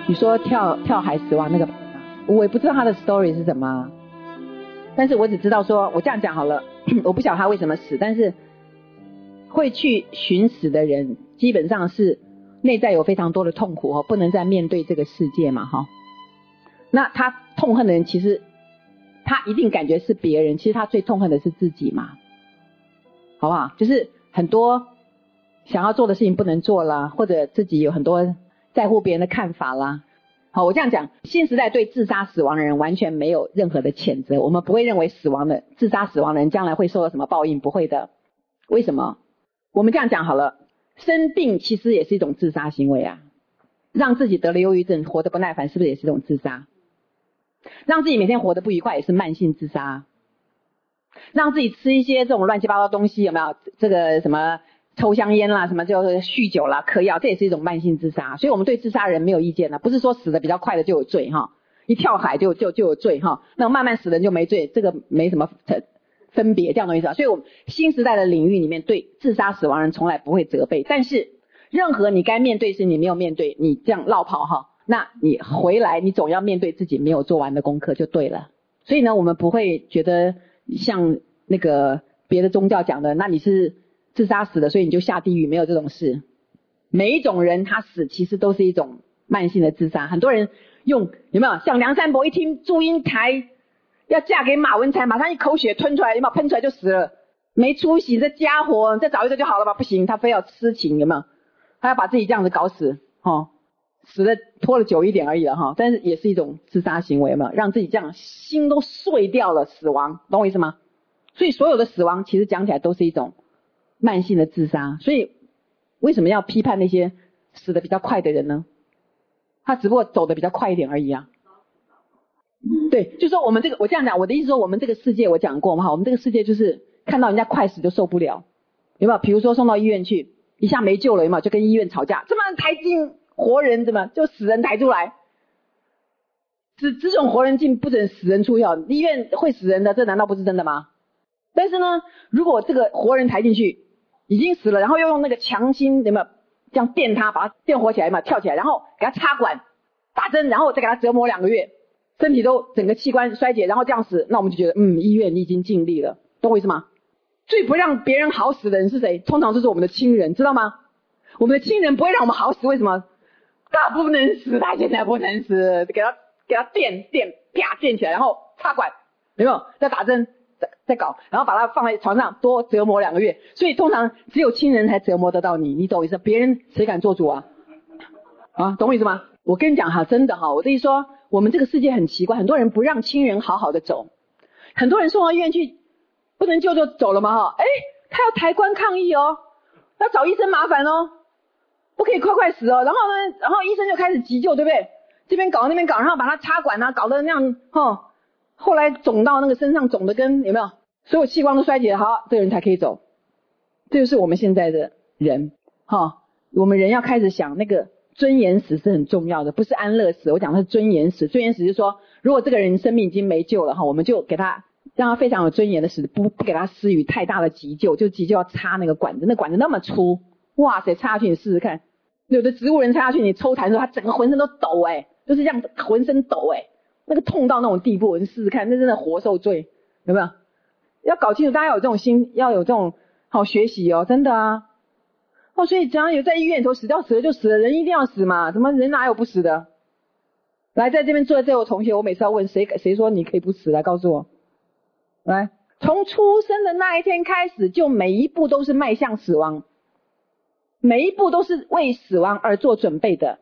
你说跳海死亡那个，我也不知道他的 story 是什么，但是我只知道说，我这样讲好了，我不晓得他为什么死，但是会去寻死的人基本上是内在有非常多的痛苦，不能再面对这个世界嘛。那他痛恨的人，其实他一定感觉是别人，其实他最痛恨的是自己嘛，好不好？就是很多想要做的事情不能做啦，或者自己有很多在乎别人的看法啦。好，我这样讲，新时代对自杀死亡的人完全没有任何的谴责，我们不会认为自杀死亡的人将来会受到什么报应，不会的。为什么？我们这样讲好了，生病其实也是一种自杀行为啊，让自己得了忧郁症活得不耐烦，是不是也是一种自杀？让自己每天活得不愉快也是慢性自杀，让自己吃一些这种乱七八糟东西，有没有这个什么抽香烟啦，什么就是酗酒啦，嗑药，这也是一种慢性自杀。所以我们对自杀人没有意见的，不是说死得比较快的就有罪哈，一跳海就有罪哈，那慢慢死的人就没罪，这个没什么分别，这样的意思啊。所以我们新时代的领域里面对自杀死亡人从来不会责备，但是任何你该面对是你没有面对，你这样落跑哈，那你回来你总要面对自己没有做完的功课就对了。所以呢，我们不会觉得像那个别的宗教讲的，那你是自杀死的所以你就下地狱，没有这种事。每一种人他死其实都是一种慢性的自杀。很多人有没有像梁山伯一听祝英台要嫁给马文才，马上一口血吞出来，有没有喷出来就死了，没出息，这家伙再找一个就好了吧？不行，他非要痴情，有没有？他要把自己这样子搞死死的拖了久一点而已了但是也是一种自杀行为，有没有？让自己这样心都碎掉了，死亡，懂我意思吗？所以所有的死亡其实讲起来都是一种慢性的自杀。所以为什么要批判那些死得比较快的人呢？他只不过走得比较快一点而已啊。对，就是说我们这个，我这样讲，我的意思说我们这个世界我讲过嘛，我们这个世界就是看到人家快死就受不了，有没有？比如说送到医院去，一下没救了，有没有？就跟医院吵架，这么抬进活人，怎么就死人抬出来？只准活人进，不准死人出药。医院会死人的，这难道不是真的吗？但是呢，如果这个活人抬进去已经死了，然后又用那个强心，有没有这样电他，把他电活起来嘛，跳起来，然后给他插管打针，然后再给他折磨2个月，身体都整个器官衰竭，然后这样死，那我们就觉得医院你已经尽力了，懂我意思吗？最不让别人好死的人是谁？通常就是我们的亲人，知道吗？我们的亲人不会让我们好死，为什么？他不能死，他现在不能死，给他电啪电起来，然后插管，有没有？再打针再搞，然后把他放在床上多折磨2个月。所以通常只有亲人才折磨得到你，你懂我意思？别人谁敢做主啊？懂我意思吗？我跟你讲真的我的意思说，我们这个世界很奇怪，很多人不让亲人好好的走，很多人送到医院去不能救就走了嘛他要抬棺抗议要找医生麻烦不可以快死然后呢，然后医生就开始急救，对不对？这边搞那边搞，然后把他插管搞得那样后来肿到那个身上肿的跟有没有所有器官都衰竭，好，这个人才可以走。这就是我们现在的人我们人要开始想那个尊严死是很重要的，不是安乐死。我讲的是尊严死。尊严死就是说，如果这个人生命已经没救了我们就给他让他非常有尊严的死，不给他施予太大的急救，就急救要插那个管子，那管子那么粗，哇塞，插下去你试试看。有的植物人插下去，你抽痰的时候他整个浑身都抖就是这样浑身抖那个痛到那种地步，你试试看，那真的活受罪，有没有？要搞清楚，大家有这种心，要有这种好学习真的啊。所以只要有在医院里头死了就死了，人一定要死嘛，怎么人哪有不死的？来，在这边坐在这位同学，我每次要问谁说你可以不死，来告诉我。来，从出生的那一天开始，就每一步都是迈向死亡，每一步都是为死亡而做准备的，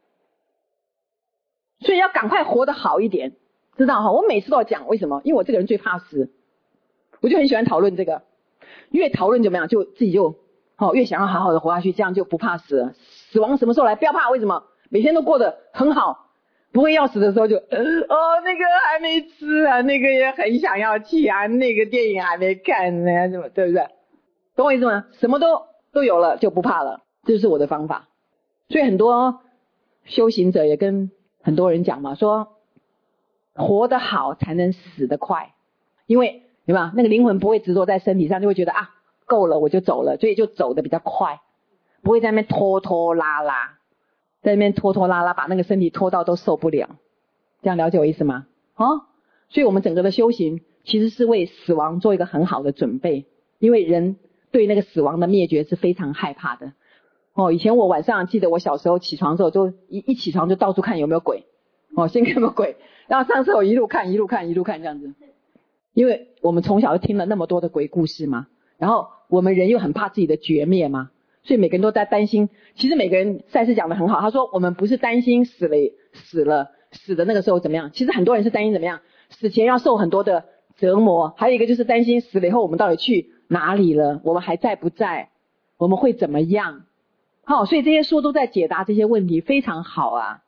所以要赶快活得好一点，知道我每次都要讲，为什么？因为我这个人最怕死，我就很喜欢讨论这个，越讨论怎么样，就自己就越想要好好的活下去，这样就不怕死了。死亡什么时候来？不要怕，为什么？每天都过得很好，不会要死的时候就那个还没吃啊，那个也很想要去啊，那个电影还没看呢，什么对不对？懂我意思吗？什么都有了就不怕了，这就是我的方法。所以很多修行者也跟很多人讲嘛，说活得好才能死得快，因为对吧？那个灵魂不会执着在身体上，就会觉得够了我就走了，所以就走得比较快，不会在那边拖拖拉拉。 在那边拖拖拉拉，把那个身体拖到都受不了。这样了解我意思吗？所以我们整个的修行其实是为死亡做一个很好的准备，因为人对那个死亡的灭绝是非常害怕的。以前我晚上记得我小时候起床之后就一起床就到处看有没有鬼，先看有没有鬼，然后上厕所一路看这样子。因为我们从小就听了那么多的鬼故事嘛，然后我们人又很怕自己的绝灭嘛，所以每个人都在担心。其实每个人赛斯讲得很好，他说我们不是担心死的那个时候怎么样，其实很多人是担心怎么样，死前要受很多的折磨，还有一个就是担心死了以后我们到底去哪里了，我们还在不在，我们会怎么样。所以这些书都在解答这些问题，非常好啊。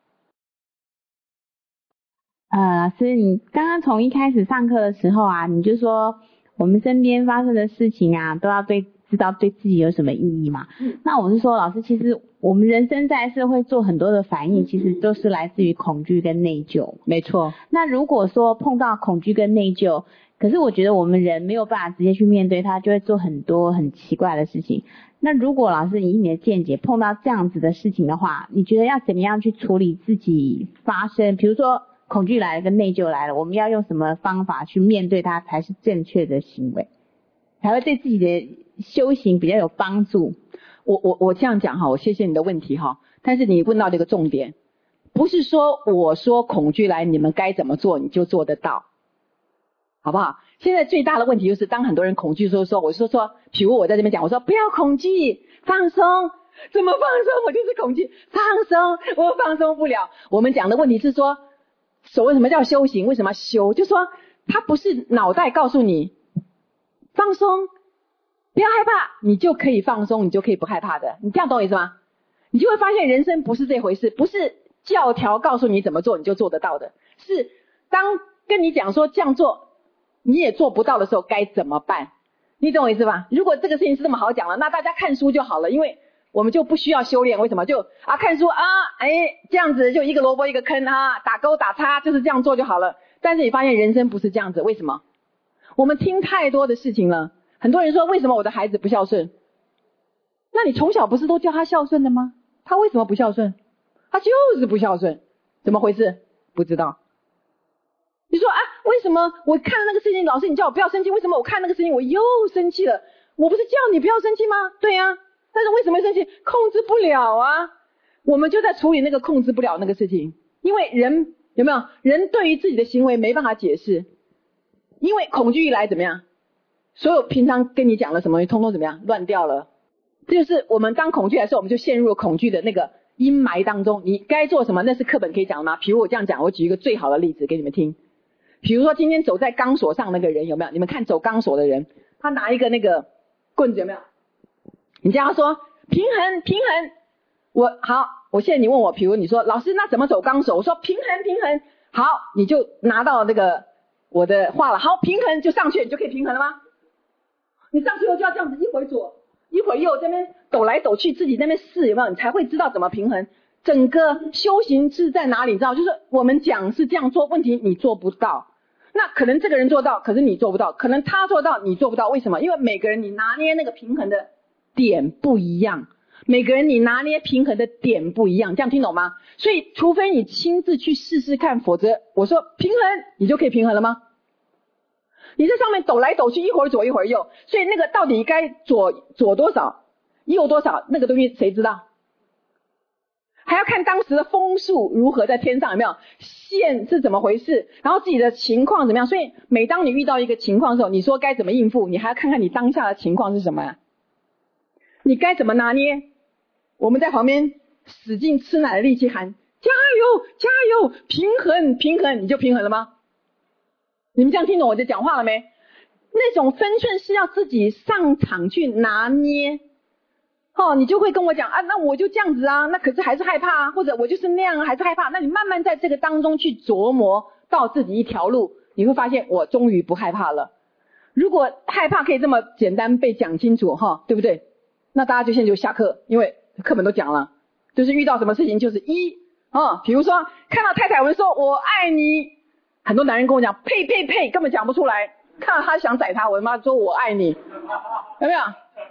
老师，你刚刚从一开始上课的时候啊，你就说我们身边发生的事情啊，都要知道对自己有什么意义嘛。那我是说，老师，其实我们人生在世会做很多的反应，其实都是来自于恐惧跟内疚。 没错。 那如果说碰到恐惧跟内疚，可是我觉得我们人没有办法直接去面对它，就会做很多很奇怪的事情。那如果老师以你的见解碰到这样子的事情的话，你觉得要怎么样去处理自己发生，比如说恐惧来了跟内疚来了，我们要用什么方法去面对它才是正确的行为，才会对自己的修行比较有帮助？ 我这样讲我谢谢你的问题但是你问到这个重点，不是说我说恐惧来你们该怎么做你就做得到，好不好？现在最大的问题就是当很多人恐惧的时候，我说比如我在这边讲，我说不要恐惧，放松。怎么放松？我就是恐惧，放松，我放松不了。我们讲的问题是说，所谓什么叫修行，为什么要修，就说它不是脑袋告诉你放松不要害怕你就可以放松，你就可以不害怕的。你这样懂我意思吗？你就会发现人生不是这回事，不是教条告诉你怎么做你就做得到的，是当跟你讲说这样做你也做不到的时候该怎么办。你懂我意思吧？如果这个事情是这么好讲了，那大家看书就好了，因为我们就不需要修炼。为什么？就看书这样子就一个萝卜一个坑打勾打叉，就是这样做就好了。但是你发现人生不是这样子，为什么？我们听太多的事情了。很多人说为什么我的孩子不孝顺？那你从小不是都教他孝顺的吗？他为什么不孝顺？他就是不孝顺，怎么回事？不知道。你说为什么我看那个事情，老师你叫我不要生气，为什么我看那个事情我又生气了？我不是叫你不要生气吗？对啊，但是为什么生气？控制不了啊。我们就在处理那个控制不了那个事情，因为人有没有人对于自己的行为没办法解释，因为恐惧一来怎么样，所有平常跟你讲的什么通通怎么样乱掉了。这就是我们当恐惧来的时候，我们就陷入了恐惧的那个阴霾当中。你该做什么那是课本可以讲的吗？比如我这样讲，我举一个最好的例子给你们听。比如说今天走在钢索上那个人有没有？你们看走钢索的人，他拿一个那个棍子有没有？你叫他说平衡平衡。我现在你问我，比如你说老师那怎么走钢索？我说平衡平衡。好，你就拿到那个我的话了，好，平衡就上去，你就可以平衡了吗？你上去后就要这样子一会左一会右，这边抖来抖去，自己那边试有没有？你才会知道怎么平衡。整个修行是在哪里？你知道，就是我们讲是这样做，问题你做不到。那可能这个人做到，可是你做不到；可能他做到，你做不到。为什么？因为每个人你拿捏那个平衡的点不一样，每个人你拿捏平衡的点不一样，这样听懂吗？所以除非你亲自去试试看，否则我说平衡，你就可以平衡了吗？你在上面抖来抖去，一会儿左一会儿右，所以那个到底该左多少，右多少，那个东西谁知道？还要看当时的风速如何，在天上有没有线是怎么回事，然后自己的情况怎么样。所以每当你遇到一个情况的时候，你说该怎么应付，你还要看看你当下的情况是什么你该怎么拿捏。我们在旁边使劲吃奶的力气喊加油加油，平衡平衡，你就平衡了吗？你们这样听懂我在讲话了没？那种分寸是要自己上场去拿捏。你就会跟我讲那我就这样子那可是还是害怕或者我就是那样还是害怕。那你慢慢在这个当中去琢磨到自己一条路，你会发现我终于不害怕了。如果害怕可以这么简单被讲清楚对不对？那大家就现在就下课，因为课本都讲了，就是遇到什么事情就是比如说看到太太我们说我爱你，很多男人跟我讲呸呸呸，根本讲不出来。看到他想宰他，我妈说我爱你，有没有？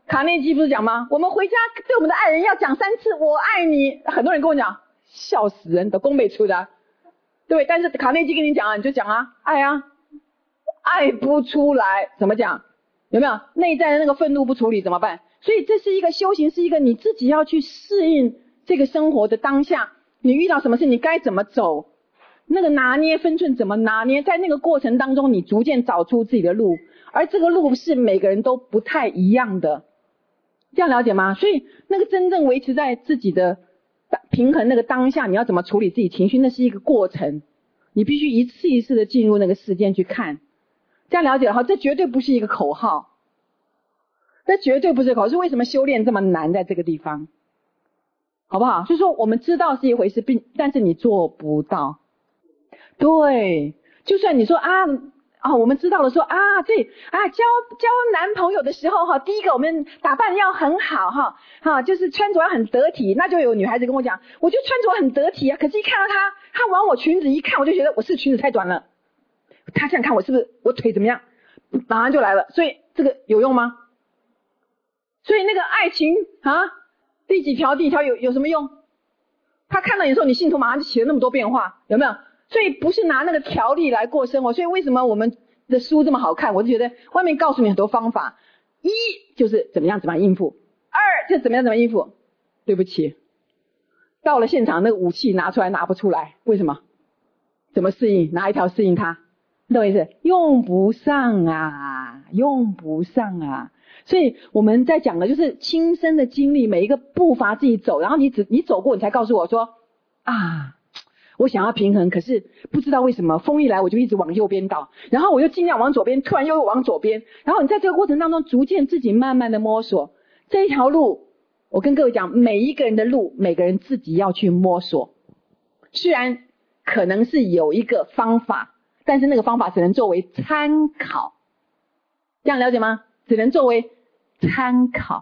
卡内基不是讲吗？我们回家对我们的爱人要讲3次我爱你，很多人跟我讲笑死人的，宫北出的，对不对？但是卡内基跟你讲啊，你就讲啊，爱啊，爱不出来怎么讲？有没有内在的那个愤怒不处理怎么办？所以这是一个修行，是一个你自己要去适应这个生活的当下，你遇到什么事你该怎么走，那个拿捏分寸怎么拿捏，在那个过程当中你逐渐找出自己的路，而这个路是每个人都不太一样的，这样了解吗？所以那个真正维持在自己的平衡那个当下，你要怎么处理自己情绪，那是一个过程，你必须一次一次的进入那个事件去看，这样了解了哈，这绝对不是一个口号，这绝对不是口号，是为什么修炼这么难在这个地方，好不好？所以说我们知道是一回事，但是你做不到。对，就算你说我们知道了说交男朋友的时候哈，第一个我们打扮要很好哈，就是穿着要很得体，那就有女孩子跟我讲，我就穿着很得体啊，可是一看到她往我裙子一看，我就觉得我是裙子太短了，她想看我是不是我腿怎么样，马上就来了，所以这个有用吗？所以那个爱情第几条有什么用？他看到你的时候，你信徒马上就起了那么多变化，有没有？所以不是拿那个条例来过生活。所以为什么我们的书这么好看？我就觉得外面告诉你很多方法，一就是怎么样应付，二就怎么样应付。对不起，到了现场那个武器拿出来拿不出来，为什么？怎么适应？哪一条适应它？你懂我意思？用不上啊。所以我们在讲的就是亲身的经历，每一个步伐自己走，然后你走过，你才告诉我说我想要平衡，可是不知道为什么风一来我就一直往右边倒，然后我又尽量往左边，突然又往左边，然后你在这个过程当中逐渐自己慢慢的摸索这一条路。我跟各位讲，每一个人的路，每个人自己要去摸索，虽然可能是有一个方法，但是那个方法只能作为参考，这样了解吗？只能作为参考。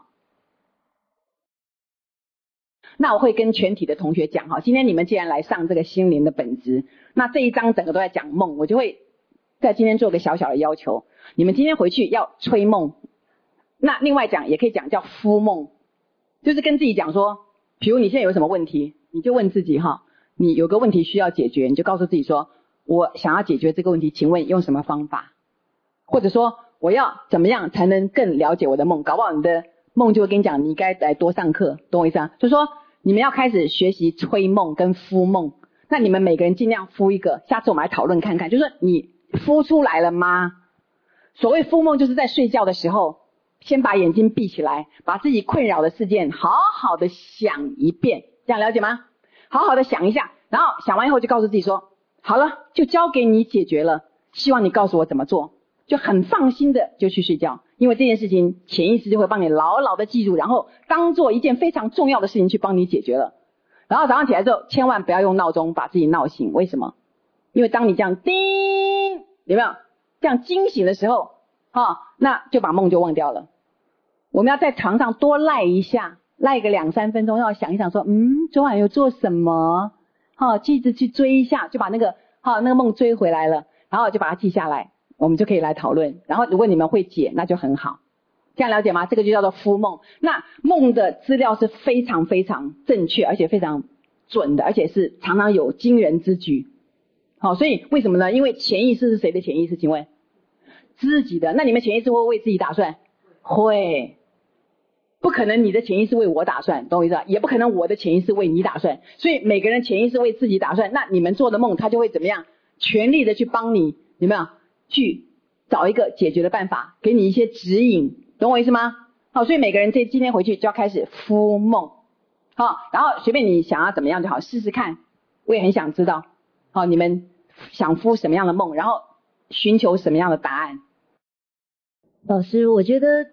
那我会跟全体的同学讲今天你们既然来上这个心灵的本质，那这一章整个都在讲梦，我就会在今天做个小小的要求，你们今天回去要吹梦。那另外讲也可以讲叫敷梦，就是跟自己讲说，比如你现在有什么问题，你就问自己你有个问题需要解决，你就告诉自己说，我想要解决这个问题，请问用什么方法，或者说我要怎么样才能更了解我的梦，搞不好你的梦就会跟你讲你该来多上课，懂我意思啊？就是说你们要开始学习吹梦跟敷梦，那你们每个人尽量敷一个，下次我们来讨论看看，就是说你敷出来了吗？所谓敷梦就是在睡觉的时候先把眼睛闭起来，把自己困扰的事件好好的想一遍，这样了解吗？好好的想一下，然后想完以后就告诉自己说，好了，就交给你解决了，希望你告诉我怎么做，就很放心的就去睡觉，因为这件事情潜意识就会帮你牢牢的记住，然后当做一件非常重要的事情去帮你解决了。然后早上起来之后千万不要用闹钟把自己闹醒，为什么？因为当你这样叮，有没有这样惊醒的时候那就把梦就忘掉了。我们要在床上多赖一下，赖个2-3分钟，要想一想说昨晚有做什么记着去追一下，就把那个梦追回来了，然后就把它记下来，我们就可以来讨论。然后如果你们会解那就很好，这样了解吗？这个就叫做敷梦。那梦的资料是非常非常正确而且非常准的，而且是常常有惊人之举。所以为什么呢？因为潜意识是谁的潜意识？请问自己的。那你们潜意识会为自己打算？会。不可能你的潜意识为我打算，懂我意思吧？也不可能我的潜意识为你打算，所以每个人潜意识为自己打算，那你们做的梦他就会怎么样？全力的去帮你，有没有？去找一个解决的办法，给你一些指引，懂我意思吗？所以每个人今天回去就要开始敷梦，然后随便你想要怎么样就好，试试看。我也很想知道你们想敷什么样的梦，然后寻求什么样的答案。 老师，我觉得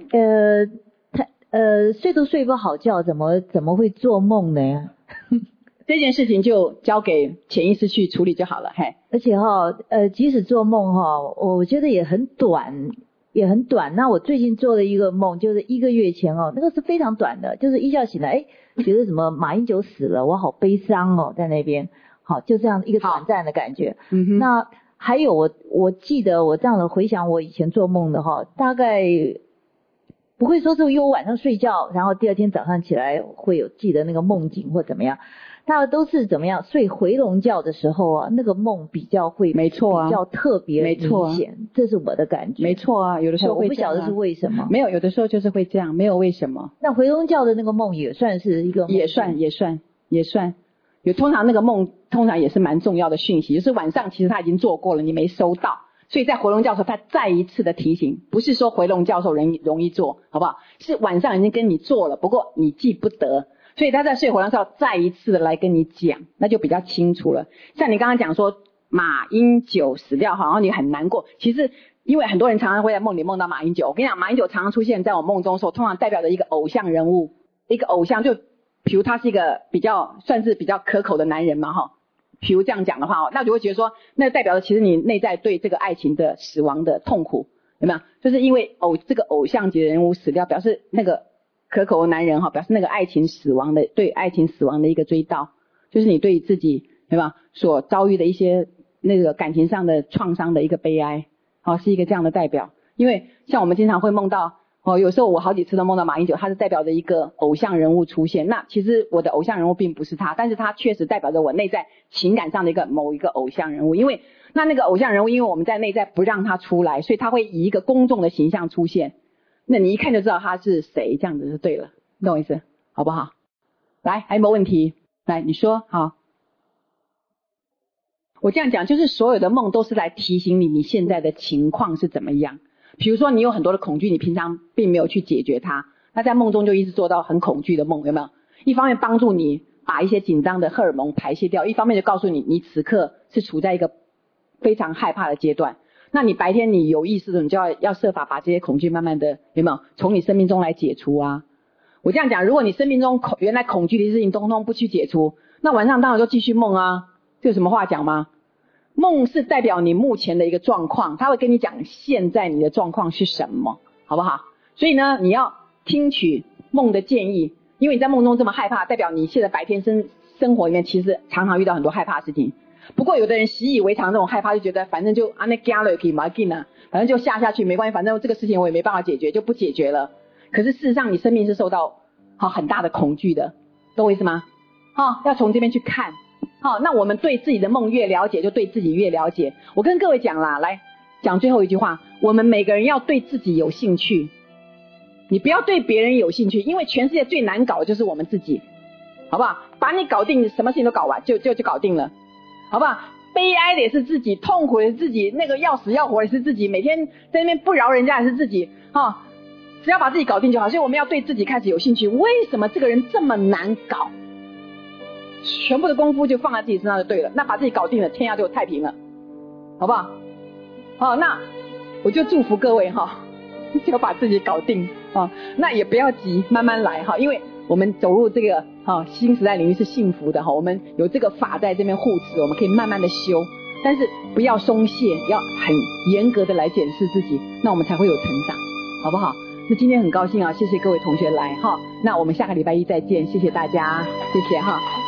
睡都睡不好觉，怎么会做梦呢？ 这件事情就交给潜意识去处理就好了。 而且即使做梦我觉得也很短。那我最近做了一个梦，就是1个月前那个是非常短的，就是一觉醒来觉得什么马英九死了，我好悲伤在那边，就这样一个短暂的感觉。那还有我记得我这样的回想我以前做梦的大概不会说是因为我晚上睡觉，然后第二天早上起来会有记得那个梦境或怎么样。大家都是怎么样睡回笼觉的时候啊，那个梦比较会没错啊， 比较特别没错明显，这是我的感觉。 没错啊，有的时候会我不晓得是为什么。 没有，有的时候就是会这样，没有为什么。 那回笼觉的那个梦也算是一个梦， 也算。有通常那个梦通常也是蛮重要的讯息，就是晚上其实他已经做过了，你没收到，所以在回笼觉的时候他再一次的提醒，不是说回笼觉的时候容易做，好不好？是晚上已经跟你做了，不过你记不得。所以他在睡回笼觉再一次的来跟你讲，那就比较清楚了。像你刚刚讲说马英九死掉，好像你很难过。其实因为很多人常常会在梦里梦到马英九，我跟你讲，马英九常常出现在我梦中的时候，通常代表着一个偶像人物，一个偶像，就比如他是一个算是比较可口的男人嘛，哈。比如这样讲的话，那就会觉得说，那代表着其实你内在对这个爱情的死亡的痛苦，有没有？就是因为这个偶像级的人物死掉，表示那个可口的男人表示那个爱情死亡的，对爱情死亡的一个追悼，就是你对自己对吧所遭遇的一些那个感情上的创伤的一个悲哀，是一个这样的代表。因为像我们经常会梦到有时候我好几次都梦到马英九，他是代表着一个偶像人物出现。那其实我的偶像人物并不是他，但是他确实代表着我内在情感上的某一个偶像人物。因为那个偶像人物，因为我们在内在不让他出来，所以他会以一个公众的形象出现。那你一看就知道他是谁，这样子就对了，你懂我意思好不好？来，还有没有问题？来，你说。好，我这样讲就是所有的梦都是来提醒你你现在的情况是怎么样。比如说你有很多的恐惧，你平常并没有去解决它，那在梦中就一直做到很恐惧的梦，有没有？一方面帮助你把一些紧张的荷尔蒙排泄掉，一方面就告诉你你此刻是处在一个非常害怕的阶段。那你白天你有意识的，你就要设法把这些恐惧慢慢的有没有从你生命中来解除啊。我这样讲，如果你生命中原来恐惧的事情通通不去解除，那晚上当然就继续梦啊，这有什么话讲吗？梦是代表你目前的一个状况，他会跟你讲现在你的状况是什么，好不好？所以呢，你要听取梦的建议，因为你在梦中这么害怕，代表你现在白天生活里面其实常常遇到很多害怕的事情。不过有的人习以为常这种害怕，就觉得反正就那加了可以嘛，反正就下去没关系，反正这个事情我也没办法解决，就不解决了。可是事实上你生命是受到很大的恐惧的，懂我意思吗？要从这边去看。那我们对自己的梦越了解，就对自己越了解。我跟各位讲啦，来讲最后一句话，我们每个人要对自己有兴趣，你不要对别人有兴趣，因为全世界最难搞的就是我们自己，好不好？把你搞定，什么事情都搞完，就搞定了，好不好？悲哀的也是自己，痛苦的是自己，那个要死要活的是自己，每天在那边不饶人家也是自己，只要把自己搞定就好。所以我们要对自己开始有兴趣，为什么这个人这么难搞？全部的功夫就放在自己身上就对了，那把自己搞定了，天下就太平了，好不好？那我就祝福各位就把自己搞定那也不要急，慢慢来因为我们走入这个新时代领域是幸福的我们有这个法在这边护持，我们可以慢慢的修，但是不要松懈，要很严格的来检视自己，那我们才会有成长，好不好？那今天很高兴谢谢各位同学来那我们下个礼拜一再见，谢谢大家，谢谢